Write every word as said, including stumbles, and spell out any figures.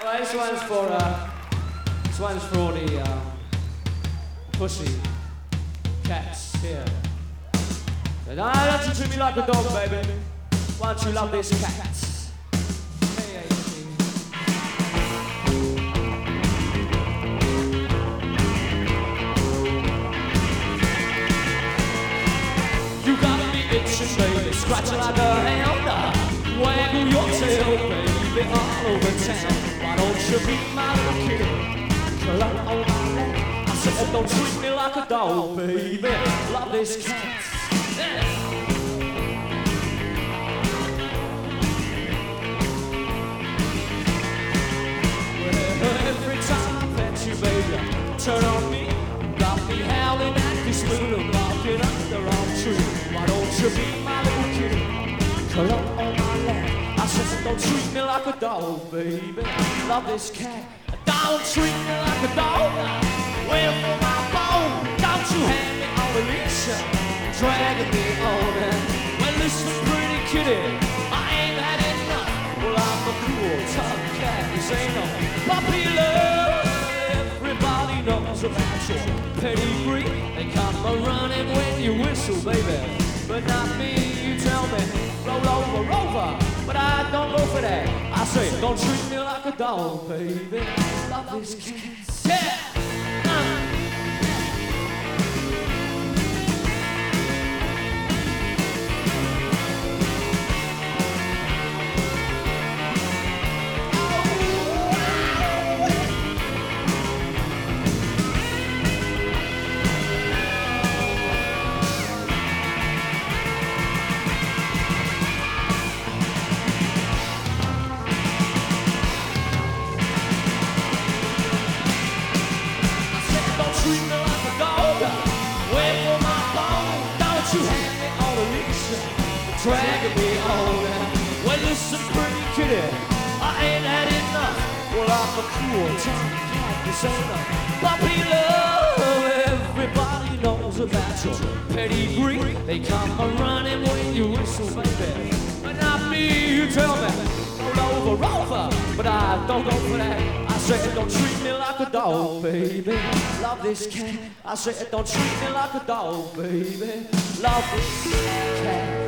Well, this one's for, uh, this one's for all the uh, pussy cats here. And I don't you treat me like a dog, baby. Why don't you love this cat? K A T. You got me itching, baby, scratching like a hound. Waggle your tail, baby, all over town. Why don't you be my little kitty? Curl up on my lap. I said, don't treat me like a dog, baby. Love this cat. Yeah. Every time I pet you, baby, turn on me. Got me howling at this moon, barking up the wrong tree. Why don't you be my little kitty? Curl up on my lap. I said, don't treat me like a dog, baby. Love this cat. Don't treat me like a dog. Wait for my bone. Don't you hand me on the leash, dragging me on. Well, listen, pretty kitty, I ain't had enough. Well, I'm a cool, tough cat. This ain't no puppy love. Everybody knows about your pedigree. They come a running when you whistle, baby. But not me, you tell me, roll over, rover. But I don't go for that. I say, don't treat me like a dog, baby. Love this cat. Yeah! Uh. Treat me like a dog, wait for my bone. Don't you hand me on the leash, dragging me on. Well, listen, pretty kitty, I ain't had enough. Well, I'm a cool tough cat, this ain't a puppy love. Everybody knows about your pedigree. They come a running when you whistle, baby. But not me, you tell me, roll over, over. But I don't go for that. I said, don't treat me like a dog, baby. Love this cat. I said, don't treat me like a dog, baby. Love this cat.